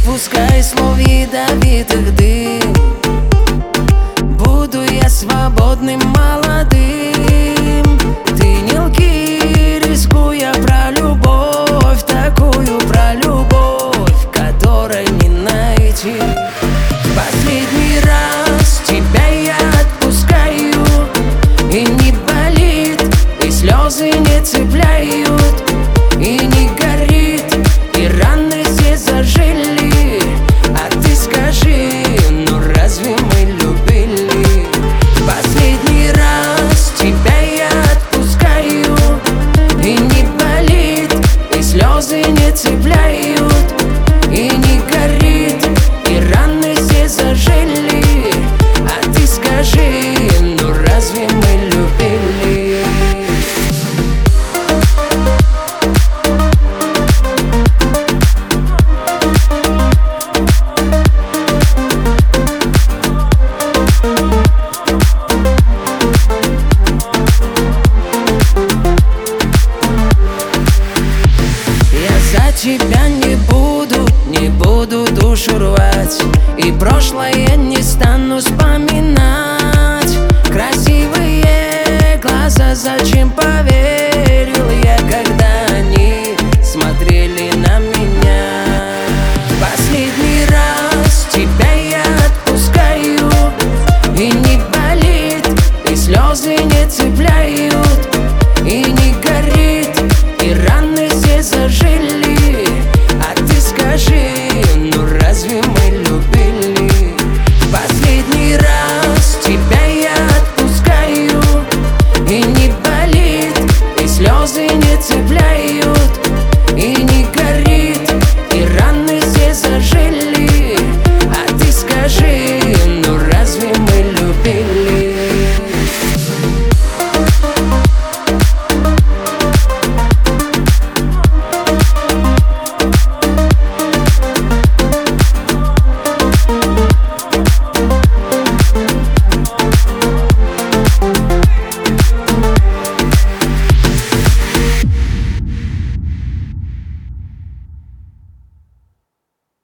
выпускай слов ядовитых дым. Буду я свободным, молодым. Ты не лги, рискуя про любовь, такую про любовь, которой не найти. В последний раз тебя я отпускаю, и не болит, и слезы не цепляют, и не горит, и раны все зажили. А ты скажи, ну разве мы любили? В последний раз тебя я отпускаю, и не болит, и слезы не цепляют, и не горит, и раны все зажили. А ты скажи, ну разве мы любили? За тебя не буду душу рвать, и прошлое не стану вспоминать. Красивые глаза, зачем поверил я?